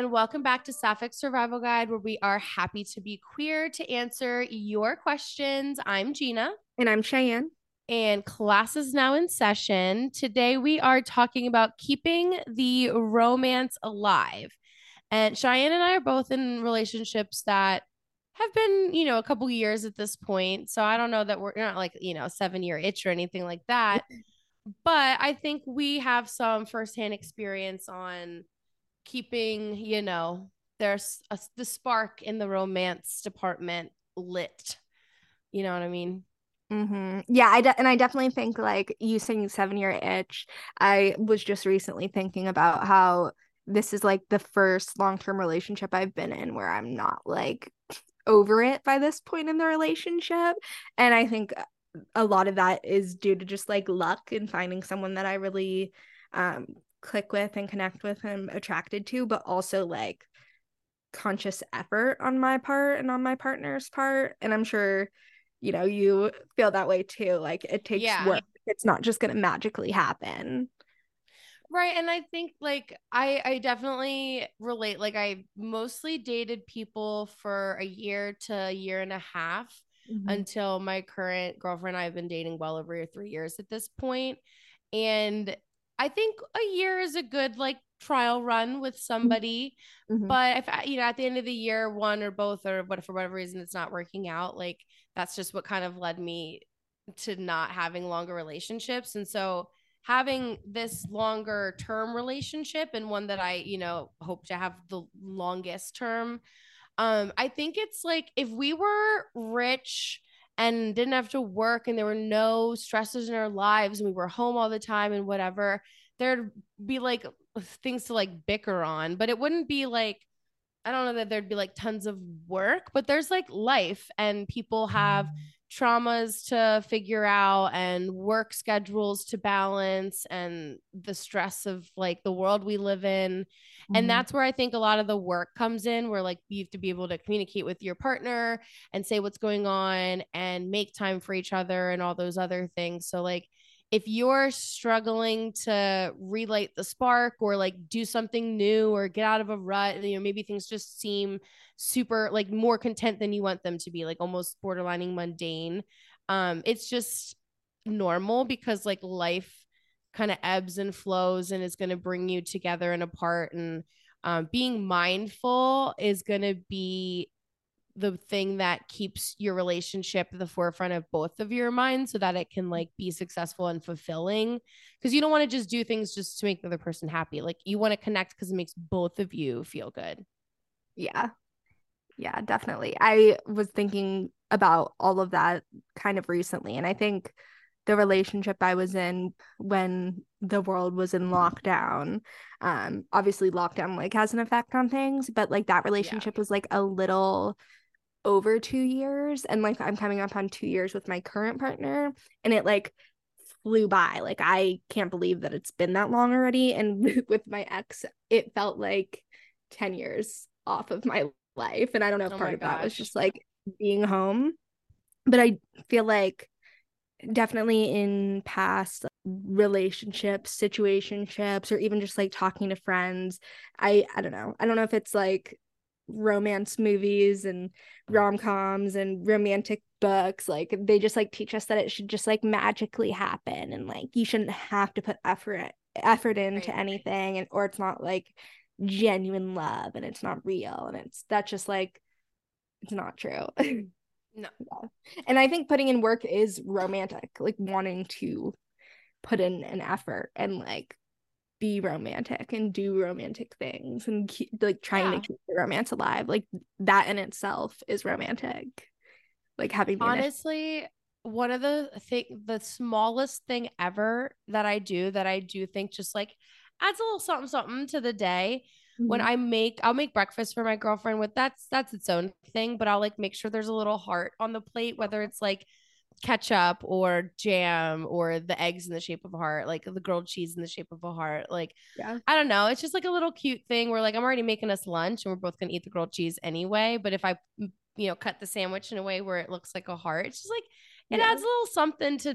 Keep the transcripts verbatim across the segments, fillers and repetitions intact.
everyone. Welcome back to Sapphic Survival Guide, where we are happy to be queer to answer your questions. I'm Gina. And I'm Cheyenne. And class is now in session. Today, we are talking about keeping the romance alive. And Cheyenne and I are both in relationships that have been, you know, a couple years at this point. So I don't know that we're not like, you know, seven year itch or anything like that. But I think we have some firsthand experience on keeping, you know, there's a, the spark in the romance department lit. You know what I mean? Mm-hmm. Yeah, I de- and I definitely think like you saying seven year itch. I was just recently thinking about how this is like the first long term relationship I've been in where I'm not like over it by this point in the relationship. And I think a lot of that is due to just like luck and finding someone that I really um click with and connect with and I'm attracted to, but also like conscious effort on my part and on my partner's part. And I'm sure, you know, you feel that way too. Like it takes Yeah. work. It's not just going to magically happen. Right. And I think like I I definitely relate. Like I mostly dated people for a year to a year and a half Mm-hmm. until my current girlfriend. I've been dating well over three years at this point. And I think a year is a good like trial run with somebody. Mm-hmm. But if you know at the end of the year, one or both or what for whatever reason it's not working out, like that's just what kind of led me to not having longer relationships. And so having this longer term relationship and one that I, you know, hope to have the longest term. Um, I think it's like if we were rich and didn't have to work and there were no stresses in our lives and we were home all the time and whatever, there'd be like things to like bicker on, but it wouldn't be like I don't know that there'd be like tons of work, but there's like life and people have traumas to figure out and work schedules to balance and the stress of like the world we live in. And Mm-hmm. that's where I think a lot of the work comes in, where like you have to be able to communicate with your partner and say what's going on and make time for each other and all those other things. So, like, if you're struggling to relight the spark or like do something new or get out of a rut, you know, maybe things just seem super like more content than you want them to be, like almost borderlining mundane. Um, it's just normal because like life kind of ebbs and flows and is going to bring you together and apart. And um, being mindful is going to be the thing that keeps your relationship at the forefront of both of your minds so that it can like be successful and fulfilling, because you don't want to just do things just to make the other person happy. Like you want to connect because it makes both of you feel good. Yeah. Yeah, definitely. I was thinking about all of that kind of recently. And I think the relationship I was in when the world was in lockdown, um, obviously lockdown like has an effect on things, but like that Yeah. relationship was like a little over two years. And like I'm coming up on two years with my current partner, and it like flew by. Like I can't believe that it's been that long already. And with my ex, it felt like ten years off of my life. And I don't know if Oh part my of that was gosh. just like being home. But I feel like definitely in past relationships, situationships, or even just like talking to friends, I I don't know. I don't know if it's like romance movies and rom-coms and romantic books, like they just like teach us that it should just like magically happen and like you shouldn't have to put effort effort into Right. anything, and or it's not like genuine love and it's not real, and it's that's just like it's not true. No. Yeah. And I think putting in work is romantic, like wanting to put in an effort and like be romantic and do romantic things and keep, like trying to Yeah. keep the romance alive. Like that in itself is romantic. Like having the initiative. Honestly, one of the thing the smallest thing ever that I do that I do think just like adds a little something something to the day. When Mhm. I make I'll make breakfast for my girlfriend with that's that's its own thing, but I'll like make sure there's a little heart on the plate, whether it's like ketchup or jam or the eggs in the shape of a heart, like the grilled cheese in the shape of a heart. Like, Yeah. I don't know. It's just like a little cute thing where like I'm already making us lunch and we're both gonna eat the grilled cheese anyway. But if I, you know, cut the sandwich in a way where it looks like a heart, it's just like it Yeah. adds a little something to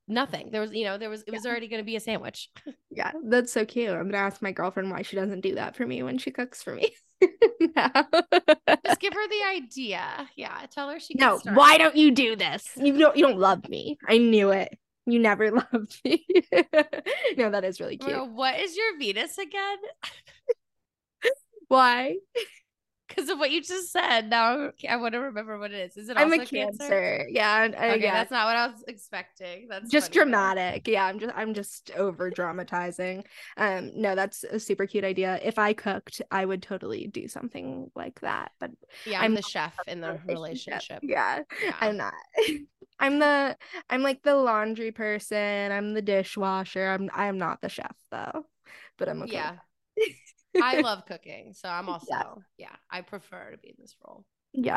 nothing. There was, you know, there was, it was Yeah. already going to be a sandwich. Yeah, that's so cute. I'm gonna ask my girlfriend why she doesn't do that for me when she cooks for me. No. Just give her the idea. Yeah. Tell her she can No, start. why don't you do this? You don't you don't love me. I knew it. You never loved me. No, that is really Oh my cute. God, what is your Venus again? Why? Because of what you just said. Now I want to remember what it is. Is it I'm a also Cancer? Cancer. Yeah, uh, Okay, yeah. that's not what I was expecting. That's Just funny though. dramatic. Yeah, I'm just I'm just over dramatizing. Um, no, that's a super cute idea. If I cooked, I would totally do something like that. But Yeah, I'm I'm the chef in not the in a relationship. relationship. Yeah, Yeah. I'm not. I'm the I'm like the laundry person. I'm the dishwasher. I'm I'm not the chef though, but I'm okay with Yeah. I that. love cooking. So I'm Yeah, also, yeah, I prefer to be in this role. yeah.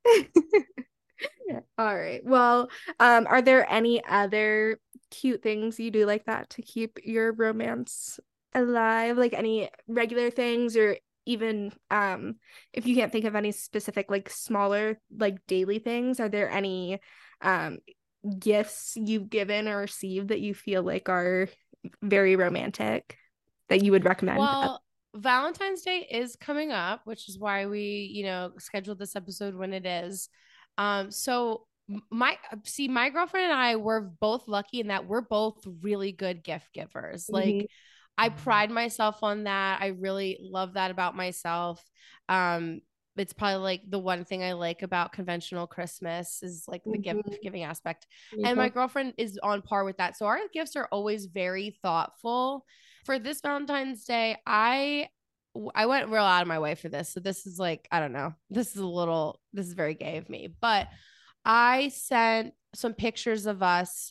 All right. Well, um, are there any other cute things you do like that to keep your romance alive? Like any regular things or even um if you can't think of any specific like smaller like daily things, are there any um gifts you've given or received that you feel like are very romantic that you would recommend to others? Well, Valentine's Day is coming up, which is why we, you know, scheduled this episode when it is. Um, so my see, my girlfriend and I were both lucky in that we're both really good gift givers. Like Mhm. I pride myself on that. I really love that about myself. Um, it's probably like the one thing I like about conventional Christmas is like the gift Mhm. giving aspect. Me And my too. girlfriend is on par with that. So our gifts are always very thoughtful. For this Valentine's Day, I I went real out of my way for this. So this is like, I don't know. This is a little this is very gay of me. But I sent some pictures of us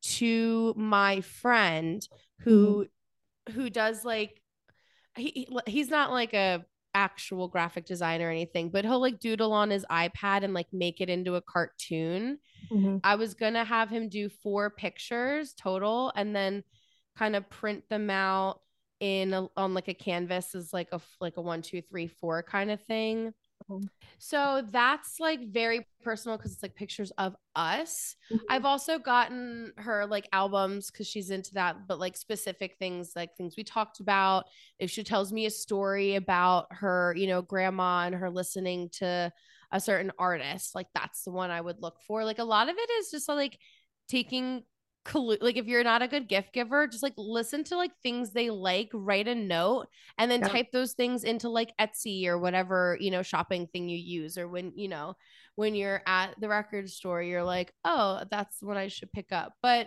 to my friend Mhm. who who does like he he's not like a actual graphic designer or anything, but he'll like doodle on his iPad and like make it into a cartoon. Mhm. I was gonna have him do four pictures total and then kind of print them out in a, on like a canvas as like a like a one two three four kind of thing. Mhm. So that's like very personal because it's like pictures of us. I've also gotten her like albums because she's into that, but like specific things, like things we talked about. If she tells me a story about her, you know, grandma and her listening to a certain artist, like that's the one I would look for. Like a lot of it is just like taking like if you're not a good gift giver, just like listen to like things they like, write a note, and then Yeah. type those things into like Etsy or whatever, you know, shopping thing you use. Or when, you know, when you're at the record store, you're like, oh, that's what I should pick up. But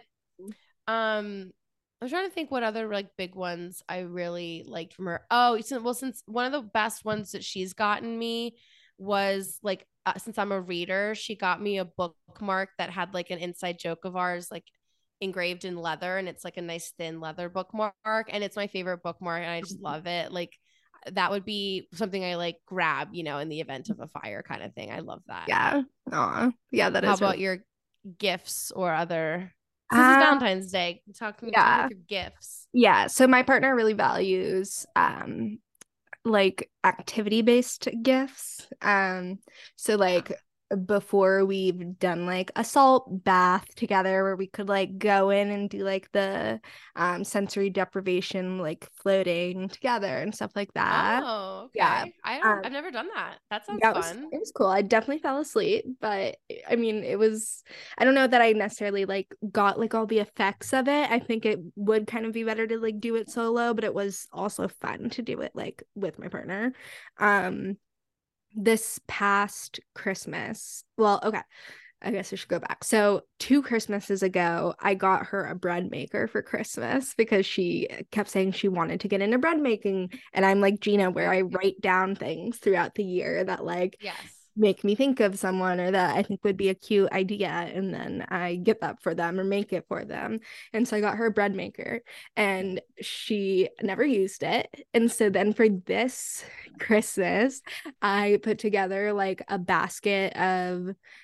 um I'm trying to think what other like big ones I really liked from her. Oh, since well, since one of the best ones that she's gotten me was like uh, since I'm a reader, she got me a bookmark that had like an inside joke of ours, like engraved in leather, and it's like a nice thin leather bookmark, and it's my favorite bookmark, and I just love it. Like that would be something I like grab, you know, in the event of a fire kind of thing. I love that. Yeah. Aw. Yeah, that How is really about your gifts or other? Since it's uh Valentine's Day, talk to me, talk me yeah. through gifts. Yeah. So my partner really values um like activity based gifts. Um, so Yeah. like before we've done like a salt bath together where we could like go in and do like the um sensory deprivation, like floating together and stuff like that. Oh, Yeah. okay. I don't Um, I've never done that. That sounds yeah, it was fun. it was cool. I definitely fell asleep, but I mean, it was I don't know that I necessarily like got like all the effects of it. I think it would kind of be better to like do it solo, but it was also fun to do it like with my partner. Um, this past Christmas, well, okay, I guess I should go back. So, two Christmases ago, I got her a bread maker for Christmas because she kept saying she wanted to get into bread making. And I'm like Gina, where I write down things throughout the year that like Yes. make me think of someone or that I think would be a cute idea. And then I get that for them or make it for them. And so I got her a bread maker and she never used it. And so then for this Christmas, I put together like a basket of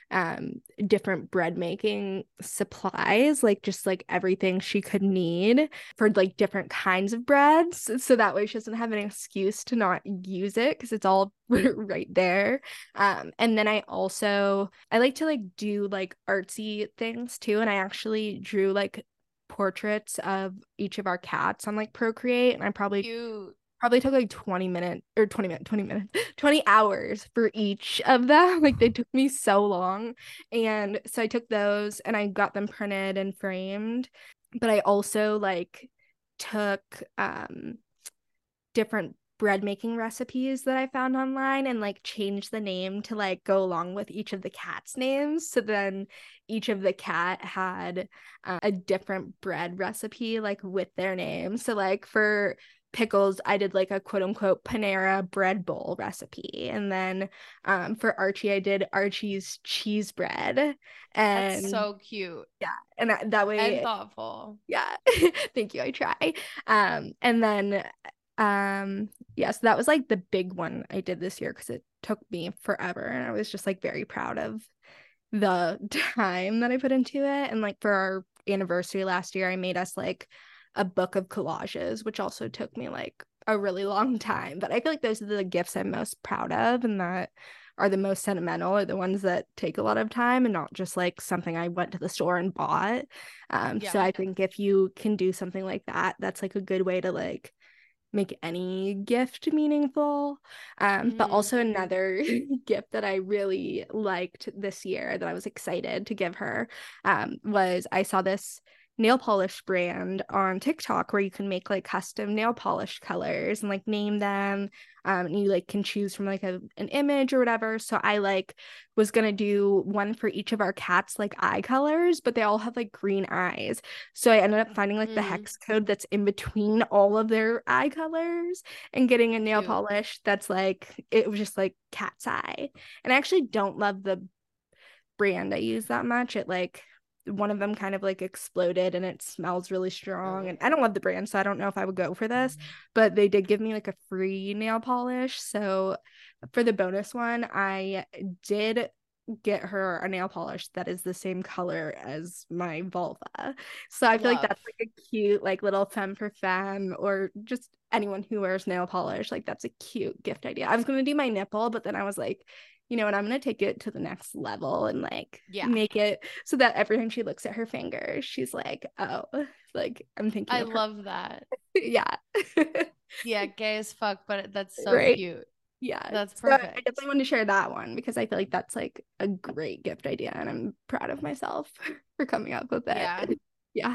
um different bread making supplies, like just like everything she could need for like different kinds of breads, so that way she doesn't have an excuse to not use it because it's all right there. Um and then I also I like to like do like artsy things too, and I actually drew like portraits of each of our cats on like Procreate, and I probably Cute. probably took like twenty minutes or twenty minutes twenty minutes twenty hours for each of them. Like they took me so long. And so I took those and I got them printed and framed, but I also like took um different bread making recipes that I found online and like changed the name to like go along with each of the cats' names. So then each of the cat had uh, a different bread recipe like with their name. So like for Pickles, I did like a quote unquote Panera bread bowl recipe. And then um for Archie, I did Archie's cheese bread. And That's so cute. yeah, and I, that And way, thoughtful. yeah. Thank you, I try. Um and then um yeah, so that was like the big one I did this year because it took me forever, and I was just like very proud of the time that I put into it. And like for our anniversary last year, I made us like a book of collages, which also took me like a really long time. But I feel like those are the gifts I'm most proud of and that are the most sentimental, are the ones that take a lot of time and not just like something I went to the store and bought. Um, Yeah. so I think if you can do something like that, that's like a good way to like make any gift meaningful. Um, but Mhm. also another gift that I really liked this year that I was excited to give her um, was I saw this nail polish brand on TikTok where you can make like custom nail polish colors and like name them. Um, and you like can choose from like a, an image or whatever. So I like was gonna do one for each of our cats like eye colors, but they all have like green eyes. So I ended up finding like the Mm, hex code that's in between all of their eye colors and getting a nail cute. polish that's like it was just like cat's eye. And I actually don't love the brand I use that much. It like one of them kind of like exploded and it smells really strong, and I don't love the brand, so I don't know if I would go for this, but they did give me like a free nail polish. So for the bonus one, I did get her a nail polish that is the same color as my vulva. So I feel like Love. that's like a cute like little femme for femme, or just anyone who wears nail polish, like that's a cute gift idea. I was going to do my nipple, but then I was like, you know what, I'm going to take it to the next level and like Yeah. make it so that every time she looks at her fingers, she's like, oh, like I'm thinking I of her. love that. Yeah. Yeah, gay as fuck, but that's so Right. cute. Yeah. That's So I perfect. definitely want to share that one because I feel like that's like a great gift idea and I'm proud of myself for coming up with it. Yeah. Yeah.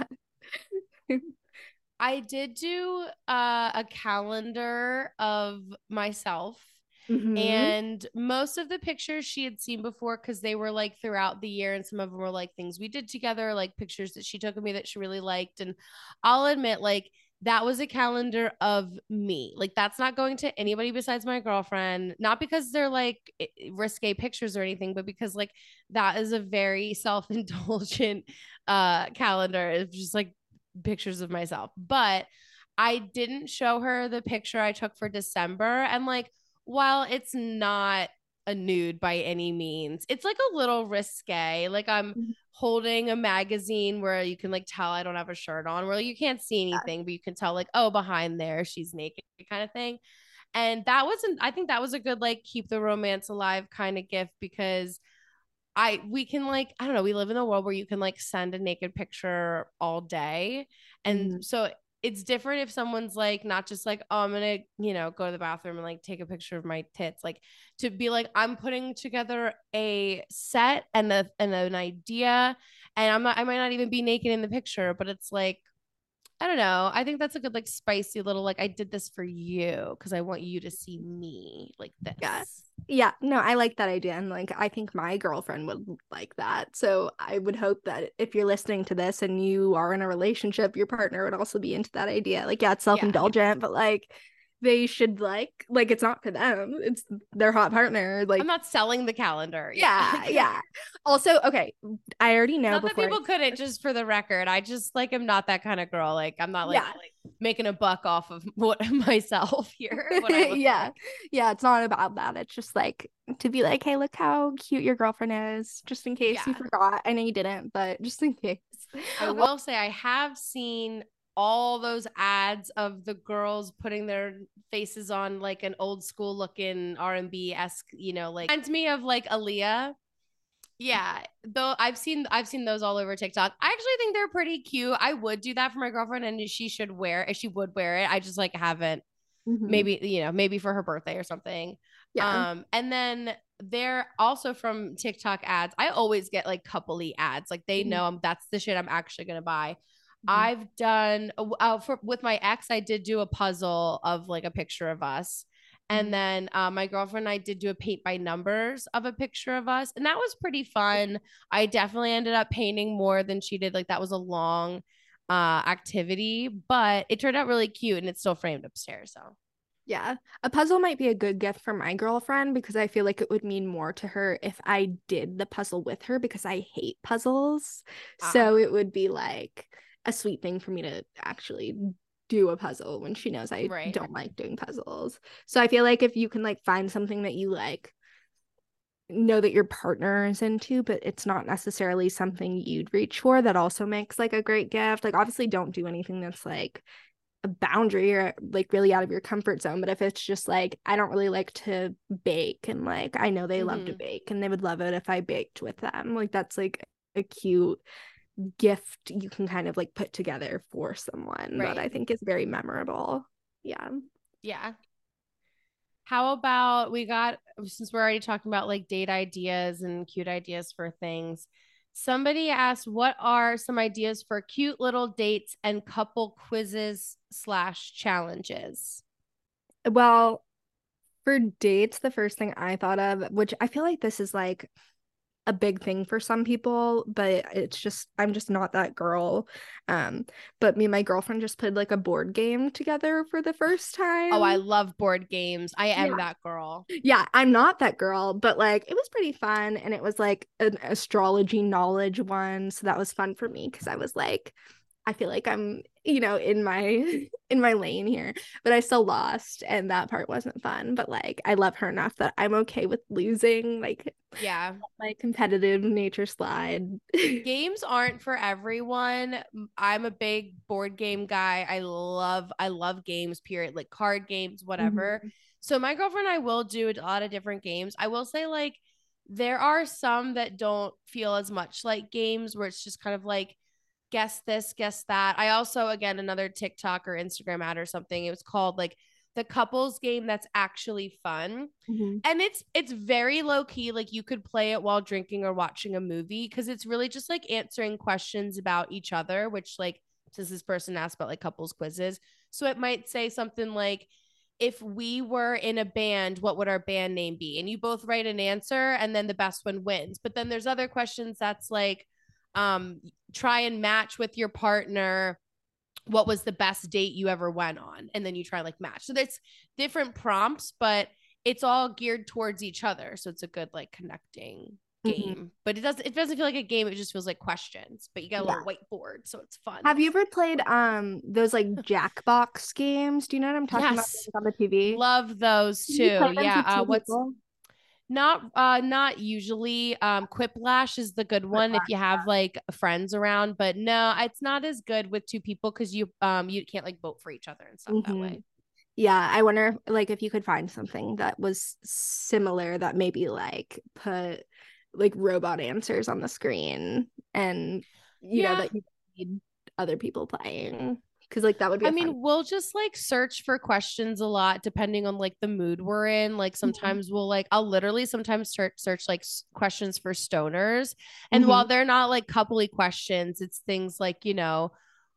I did do uh, a calendar of myself. Mm-hmm. And most of the pictures she had seen before because they were like throughout the year, and some of them were like things we did together, like pictures that she took of me that she really liked. And I'll admit, like, that was a calendar of me. Like, that's not going to anybody besides my girlfriend, not because they're like risque pictures or anything, but because like that is a very self-indulgent uh calendar. It's just like pictures of myself. But I didn't show her the picture I took for December. And like, while it's not a nude by any means, it's like a little risque. Like I'm holding a magazine where you can like tell I don't have a shirt on, where you can't see anything, but you can tell like, oh, behind there she's naked kind of thing. And that wasn't, I think that was a good like keep the romance alive kind of gift because I we can like I don't know, we live in a world where you can like send a naked picture all day. And Mm-hmm. so it's different if someone's like not just like, oh, I'm gonna, you know, go to the bathroom and like take a picture of my tits, like to be like, I'm putting together a set and a and an idea, and I'm not I might not even be naked in the picture, but it's like I don't know. I think that's a good like spicy little like I did this for you because I want you to see me like Yeah. this. Yeah, no, I like that idea. And like, I think my girlfriend would like that. So I would hope that if you're listening to this and you are in a relationship, your partner would also be into that idea. Like, yeah, it's Yeah. self-indulgent, but like, they should like like it's not for them. It's their hot partner. Like I'm not selling the calendar. yeah, Yeah. yeah. Also, okay, I already know Not that before people I- couldn't, just for the record. I just like am not that kind of girl. Like I'm not like, Yeah. like making a buck off of what myself here. What I look yeah. like. Yeah, it's not about that. It's just like to be like, hey, look how cute your girlfriend is, just in case you Yeah. forgot. I know you didn't, but just in case. I will say I have seen all those ads of the girls putting their faces on like an old school looking R and B esque, you know, like reminds me of like Aaliyah. Yeah, though I've seen I've seen those all over TikTok. I actually think they're pretty cute. I would do that for my girlfriend, and she should wear she would wear it. I just like haven't. Mhm. Maybe you know, maybe for her birthday or something. Yeah. Um, and then they're also from TikTok ads. I always get like coupley ads. Like they Mhm. know I'm that's the shit I'm actually gonna buy. Mhm. I've done uh, for with my ex. I did do a puzzle of like a picture of us. And Mhm. then uh, my girlfriend and I did do a paint by numbers of a picture of us. And that was pretty fun. I definitely ended up painting more than she did. Like that was a long uh, activity, but it turned out really cute and it's still framed upstairs. So Yeah. A puzzle might be a good gift for my girlfriend because I feel like it would mean more to her if I did the puzzle with her because I hate puzzles. Ah. So it would be like a sweet thing for me to actually do a puzzle when she knows I Right. don't like doing puzzles. So I feel like if you can like find something that you like know that your partner is into, but it's not necessarily something you'd reach for, that also makes like a great gift. Like obviously don't do anything that's like a boundary or like really out of your comfort zone, but if it's just like I don't really like to bake and like I know they love to Mhm. bake and they would love it if I baked with them, like that's like a cute gift you can kind of like put together for someone that I Right. think is very memorable. Yeah. Yeah. How about we got, since we're already talking about like date ideas and cute ideas for things, somebody asked, what are some ideas for cute little dates and couple quizzes slash challenges? Well, for dates, the first thing I thought of, which I feel like this is like a big thing for some people, but it's just I'm just not that girl. Um, but me and my girlfriend just played like a board game together for the first time. Oh, I love board games. I am Yeah. that girl. Yeah, I'm not that girl, but like it was pretty fun and it was like an astrology knowledge one, so that was fun for me because I was like I feel like I'm, you know, in my in my lane here, but I still lost and that part wasn't fun, but like I love her enough that I'm okay with losing, like Yeah. my competitive nature slide. Games aren't for everyone. I'm a big board game guy. I love I love games, period, like card games, whatever. Mhm. So my girlfriend and I will do a lot of different games. I will say like there are some that don't feel as much like games where it's just kind of like guess this, guess that. I also, again, another TikTok or Instagram ad or something. It was called like the couples game that's actually fun. Mhm. And it's it's very low key. Like you could play it while drinking or watching a movie because it's really just like answering questions about each other, which like since this person asked about like couples quizzes. So it might say something like, if we were in a band, what would our band name be? And you both write an answer and then the best one wins. But then there's other questions that's like, um, try and match with your partner what was the best date you ever went on, and then you try like match. So there's different prompts, but it's all geared towards each other, so it's a good like connecting game. Mhm. But it doesn't it doesn't feel like a game, it just feels like questions, but you got a Yeah. little whiteboard, so it's fun. Have you ever played um those like Jackbox games? Do you know what I'm talking about? Yes, On the T V? love those Can you play too. them Yeah. for Uh two what's people? not uh not usually. um Quiplash is the good one if you have like friends around, but no, it's not as good with two people because you um you can't like vote for each other and stuff that Mhm. way. Yeah, I wonder if, like if you could find something that was similar that maybe like put like robot answers on the screen and you know Yeah, that you need other people playing because like that would be I a fun. mean, we'll just like search for questions a lot depending on like the mood we're in. Like Mhm. sometimes we'll like I'll literally sometimes search search like s- questions for stoners. And while Mhm. they're not like coupley questions, it's things like, you know,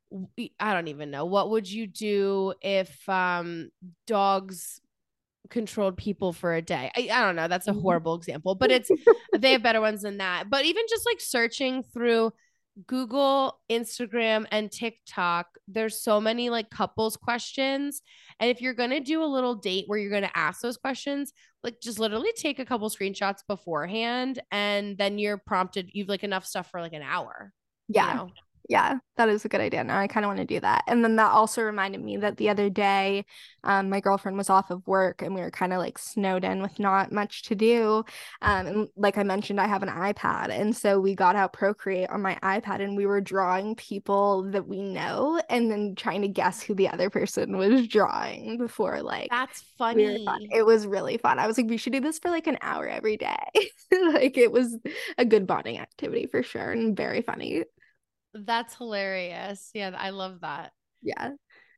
w- I don't even know. What would you do if um dogs controlled people for a day? I, I don't know. That's a Mhm. horrible example, but it's they have better ones than that. But even just like searching through Google, Instagram, and TikTok, there's so many like couples questions. And if you're going to do a little date where you're going to ask those questions, like just literally take a couple screenshots beforehand and then you're prompted, you've like enough stuff for like an hour, you Yeah. know? Yeah, that is a good idea. Now I kind of want to do that. And then that also reminded me that the other day, um, my girlfriend was off of work and we were kind of like snowed in with not much to do. Um, and like I mentioned, I have an iPad. And so we got out Procreate on my iPad and we were drawing people that we know and then trying to guess who the other person was drawing before like That's we were fun. funny. It was really fun. I was like, we should do this for like an hour every day. Like it was a good bonding activity for sure and very funny. That's hilarious. Yeah, I love that. Yeah.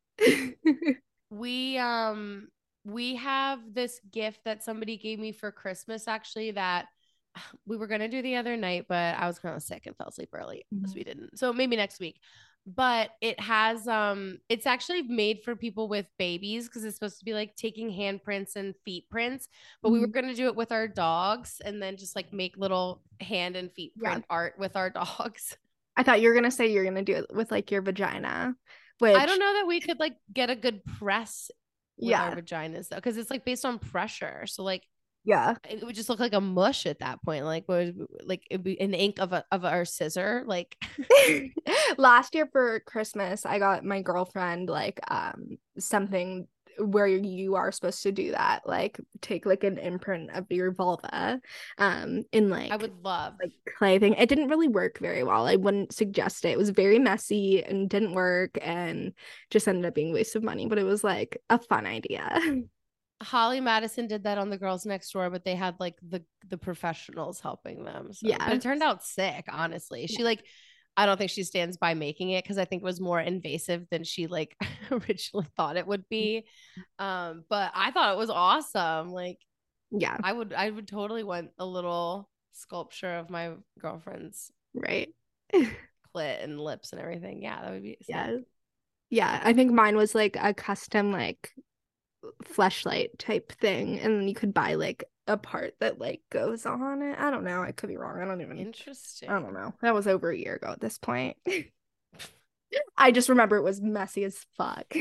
We um we have this gift that somebody gave me for Christmas actually that we were going to do the other night, but I was kind of sick and fell asleep early, so we didn't. So maybe next week. But it has um it's actually made for people with babies because it's supposed to be like taking handprints and feet prints, but we were Mhm. going to do it with our dogs and then just like make little hand and feet Yeah. print art with our dogs. I thought you were gonna say you're gonna do it with like your vagina, I don't which know that we could like get a good press with our yeah, vaginas though, because it's like based on pressure. So like yeah. it would just look like a mush at that point. Like would like it'd be an ink of a of our scissor. Like Last year for Christmas, I got my girlfriend like um something where you are supposed to do that, like take like an imprint of your vulva, um, in like I would love. like clay thing. It didn't really work very well. I wouldn't suggest it. It was very messy and didn't work and just ended up being a waste of money, but it was like a fun idea. Holly Madison did that on The Girls Next Door, but they had like the the professionally helping them. So, but Yeah. it turned out sick, honestly. She like I don't think she stands by making it because I think it was more invasive than she like originally thought it would be. Um, but I thought it was awesome. Like Yeah. I would I would totally want a little sculpture of my girlfriend's Right. clit and lips and everything. Yeah, that would be sick. Yeah. Yeah. I think mine was like a custom like fleshlight type thing. And then you could buy like a part that like goes on it. I don't know. I could be wrong. I don't even Interesting. I don't know. That was over a year ago at this point. I just remember it was messy as fuck.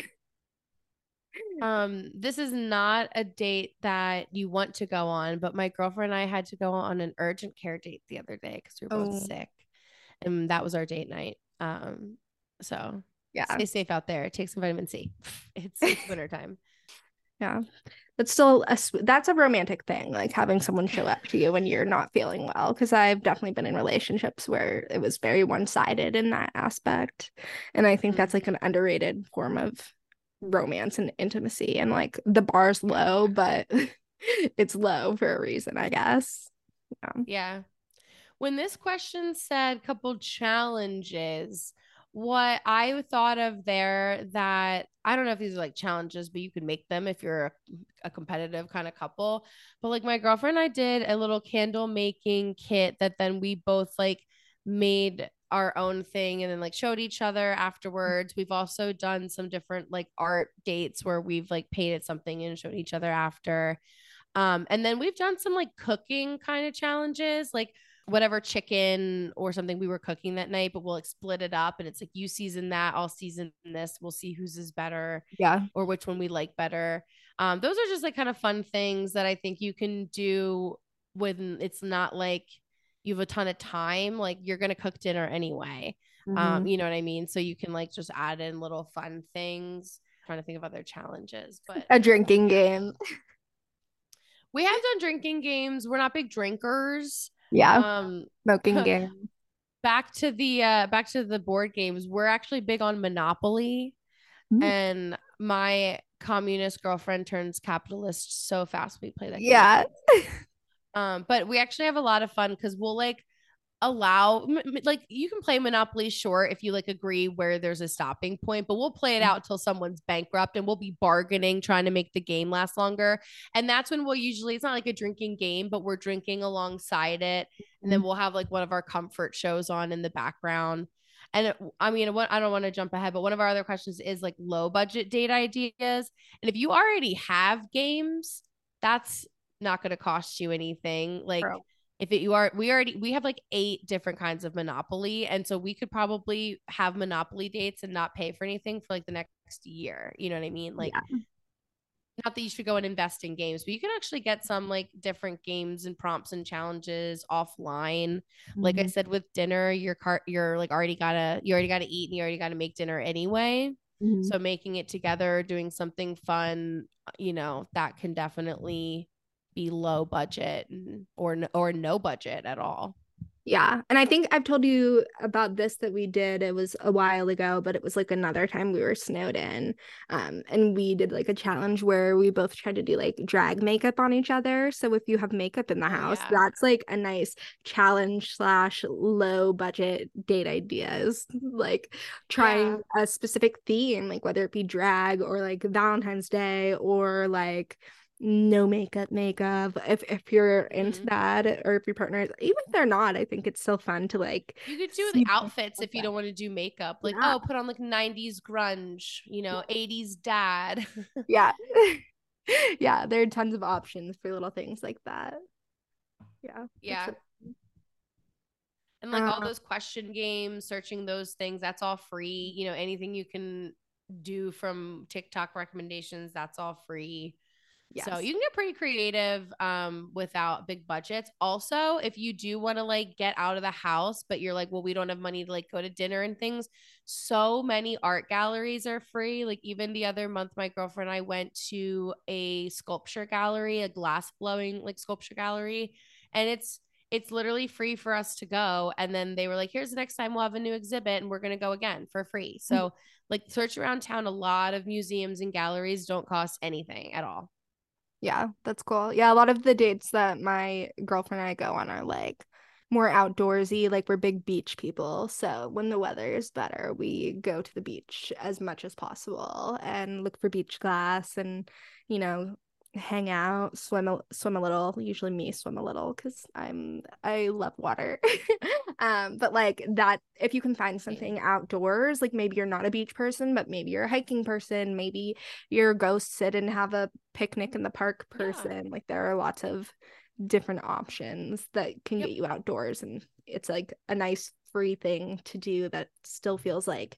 Um, this is not a date that you want to go on, but my girlfriend and I had to go on an urgent care date the other day because we were both Oh. sick, and that was our date night. Um, so Yeah. stay safe out there. Take some vitamin C. It's, it's wintertime. Yeah. But still, a, that's a romantic thing, like having someone show up to you when you're not feeling well. Because I've definitely been in relationships where it was very one-sided in that aspect. And I think that's like an underrated form of romance and intimacy. And like the bar's low, but it's low for a reason, I guess. Yeah. Yeah. When this question said couple challenges, what I thought of there that I don't know if these are like challenges, but you could make them if you're a, a competitive kind of couple. But like my girlfriend and I did a little candle making kit that then we both like made our own thing and then like showed each other afterwards. We've also done some different like art dates where we've like painted something and showed each other after. Um, and then we've done some like cooking kind of challenges, like whatever chicken or something we were cooking that night, but we'll like split it up and it's like you season that, I'll season this. We'll see whose is better. Yeah. Or which one we like better. Um, those are just like kind of fun things that I think you can do when it's not like you have a ton of time. Like you're gonna cook dinner anyway. Mm-hmm. Um, you know what I mean? So you can like just add in little fun things. I'm trying to think of other challenges, but a drinking game. We have done drinking games. We're not big drinkers. Yeah. Um, smoking game. Back to the uh back to the board games. We're actually big on Monopoly. Mm-hmm. And my communist girlfriend turns capitalist so fast we play that game. Yeah. um, but we actually have a lot of fun because we'll like allow like you can play Monopoly short if you like agree where there's a stopping point, but we'll play it out until someone's bankrupt and we'll be bargaining trying to make the game last longer. And that's when we'll usually, it's not like a drinking game, but we're drinking alongside it. And then we'll have like one of our comfort shows on in the background. And it, I mean, what I don't want to jump ahead, but one of our other questions is like low budget date ideas. And if you already have games, that's not going to cost you anything. Like, Bro. if it, you are, we already, we have like eight different kinds of Monopoly. And so we could probably have Monopoly dates and not pay for anything for like the next year. You know what I mean? Like, Yeah. not that you should go and invest in games, but you can actually get some like different games and prompts and challenges offline. Like I Mhm. said, with dinner, your cart, you're like already gotta, you already gotta eat and you already gotta make dinner anyway. Mhm. So making it together, doing something fun, you know, that can definitely be low budget and, or or no budget at all. Yeah. And I think I've told you about this that we did. It was a while ago, but it was like another time we were snowed in. Um, and we did like a challenge where we both tried to do like drag makeup on each other. So if you have makeup in the Oh house, yeah. that's like a nice challenge slash low budget date ideas. Like trying Yeah. a specific theme, like whether it be drag or like Valentine's Day or like no makeup makeup if if you're into Mm-hmm. that, or if your partner is, even if they're not, I think it's still fun to like You could do the see outfits if you don't want to do makeup. Like, yeah oh, put on like nineties grunge, you know, eighties dad. yeah yeah, there are tons of options for little things like that. Yeah, that's Yeah. really, And like all uh, those question games, searching those things, that's all free. You know, anything you can do from TikTok recommendations, that's all free. So yes. you can get pretty creative um, without big budgets. Also, if you do want to like get out of the house, but you're like, well, we don't have money to like go to dinner and things. So many art galleries are free. Like even the other month, my girlfriend and I went to a sculpture gallery, a glass blowing like sculpture gallery, and it's it's literally free for us to go. And then they were like, here's the next time we'll have a new exhibit and we're gonna go again for free. So like search around town, a lot of museums and galleries don't cost anything at all. Yeah, that's cool. Yeah, a lot of the dates that my girlfriend and I go on are like more outdoorsy, like we're big beach people. So when the weather is better, we go to the beach as much as possible and look for beach glass and, you know, hang out, swim a, swim a little. Usually me swim a little because I'm I love water. Um, but like that, if you can find something outdoors, like maybe you're not a beach person, but maybe you're a hiking person, maybe you're go sit and have a picnic in the park Yeah. person. Like there are lots of different options that can Yep. get you outdoors, and it's like a nice free thing to do that still feels like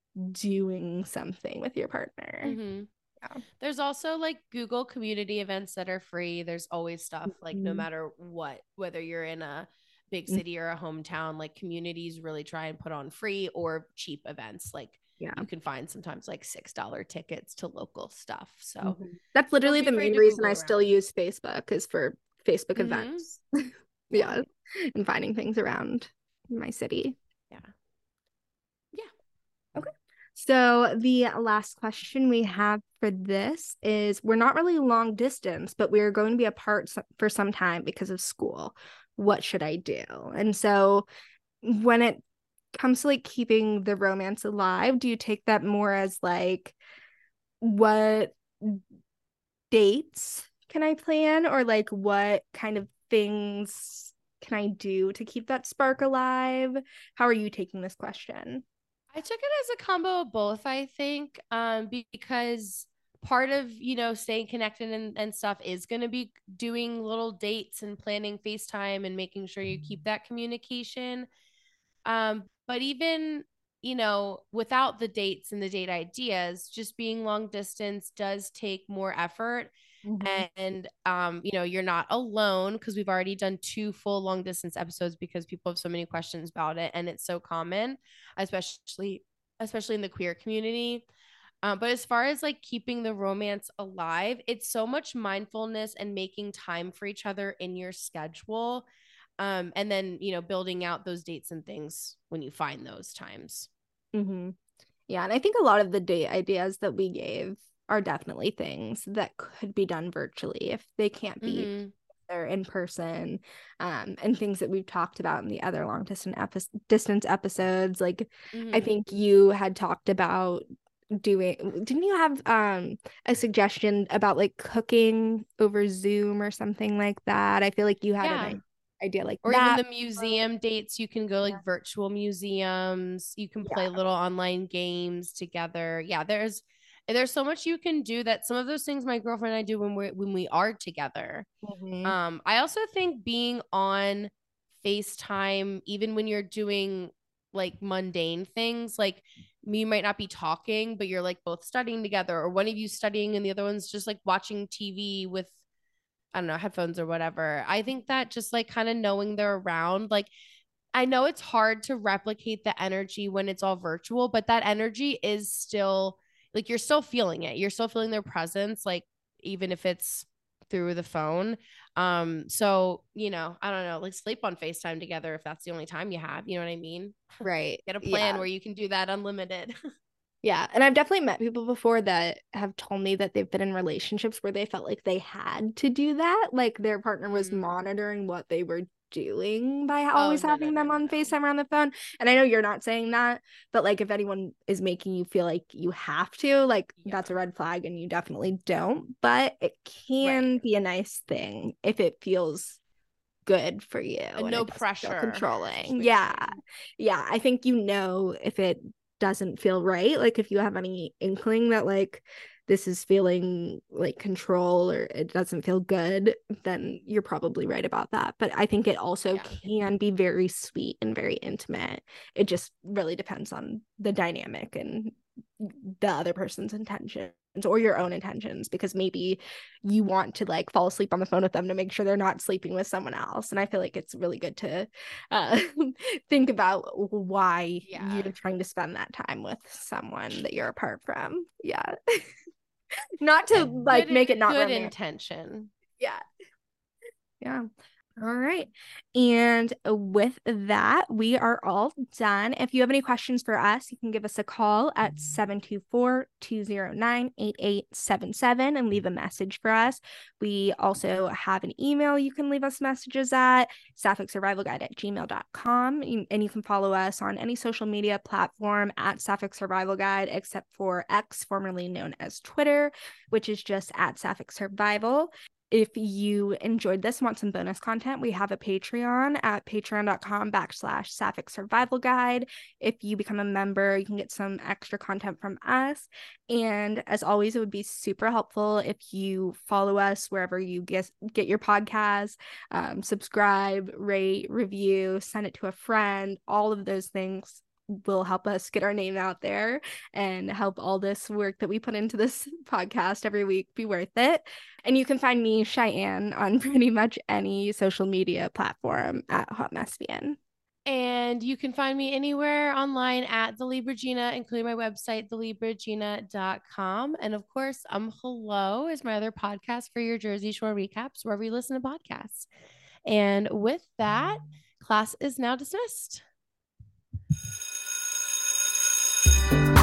doing something with your partner. Mm-hmm. Yeah. There's also like Google community events that are free. There's always stuff like no Mhm. matter what, whether you're in a big Mm, city or a hometown, like communities really try and put on free or cheap events. Like yeah. you can find sometimes like six dollar tickets to local stuff. So Mhm. That's don't literally be the afraid main to reason I Google still around. use Facebook, is for Facebook Mm-hmm. events. Yeah. Yeah. And finding things around my city. Yeah. Yeah. Okay. So the last question we have for this is, we're not really long distance, but we're going to be apart for some time because of school. What should I do? And so when it comes to like keeping the romance alive, do you take that more as like, what dates can I plan, or like what kind of things can I do to keep that spark alive? How are you taking this question? I took it as a combo of both, I think, um, because part of, you know, staying connected and, and stuff is going to be doing little dates and planning FaceTime and making sure you keep that communication. Um, but even, you know, without the dates and the date ideas, just being long distance does take more effort. Mhm. And um, you know, you're not alone, because we've already done two full long distance episodes because people have so many questions about it and it's so common, especially especially in the queer community. Um, but as far as like keeping the romance alive, it's so much mindfulness and making time for each other in your schedule. Um, and then, you know, building out those dates and things when you find those times. Mhm. Yeah, and I think a lot of the date ideas that we gave are definitely things that could be done virtually if they can't be Mm-hmm. there in person, um, and things that we've talked about in the other long distance epi- distance episodes. Like, I Mm-hmm. think you had talked about doing, didn't you have um a suggestion about like cooking over Zoom or something like that? I feel like you had an Yeah. i- idea like Or even that. the museum dates, you can go Yeah. like virtual museums, you can play Yeah. little online games together. Yeah, there's And there's so much you can do that some of those things my girlfriend and I do when we when we are together. Mm-hmm. Um, I also think being on FaceTime, even when you're doing like mundane things, like you might not be talking, but you're like both studying together, or one of you studying and the other one's just like watching T V with, I don't know, headphones or whatever. I think that just like kind of knowing they're around, like I know it's hard to replicate the energy when it's all virtual, but that energy is still like you're still feeling it. You're still feeling their presence, like even if it's through the phone. Um, so you know, I don't know, like sleep on FaceTime together if that's the only time you have. You know what I mean? Right. Get a plan Yeah. where you can do that unlimited. Yeah. And I've definitely met people before that have told me that they've been in relationships where they felt like they had to do that. Like their partner was Mm. monitoring what they were doing by Oh, always no, no, having no, them no, on no. FaceTime or on the phone. And I know you're not saying that, but like if anyone is making you feel like you have to, like Yeah. that's a red flag and you definitely don't. But it can Right. be a nice thing if it feels good for you And and no it doesn't feel pressure controlling. situation. Yeah. Yeah. I think you know if it doesn't feel right. Like if you have any inkling that like this is feeling like control or it doesn't feel good, then you're probably right about that. But I think it also Yeah. can be very sweet and very intimate. It just really depends on the dynamic and the other person's intentions or your own intentions, because maybe you want to like fall asleep on the phone with them to make sure they're not sleeping with someone else. And I feel like it's really good to uh, think about why Yeah. you're trying to spend that time with someone that you're apart from. Yeah. Not to And like good, make it not good romantic. intention. Yeah. Yeah. All right. And with that, we are all done. If you have any questions for us, you can give us a call at seven two four, two zero nine, eight eight seven seven and leave a message for us. We also have an email you can leave us messages at, sapphic survival guide at gmail dot com. And you can follow us on any social media platform at Sapphic Survival Guide, except for X, formerly known as Twitter, which is just at Sapphic Survival. If you enjoyed this and want some bonus content, we have a Patreon at patreon.com backslash Sapphic Survival Guide. If you become a member, you can get some extra content from us. And as always, it would be super helpful if you follow us wherever you get, get your podcast, um, subscribe, rate, review, send it to a friend. All of those things will help us get our name out there and help all this work that we put into this podcast every week be worth it. And you can find me, Cheyenne, on pretty much any social media platform at Hot Mesbian. And you can find me anywhere online at the Libra Gina, including my website, the libra gina dot com. And of course, um, Hello is my other podcast for your Jersey Shore recaps, wherever you listen to podcasts. And with that, class is now dismissed.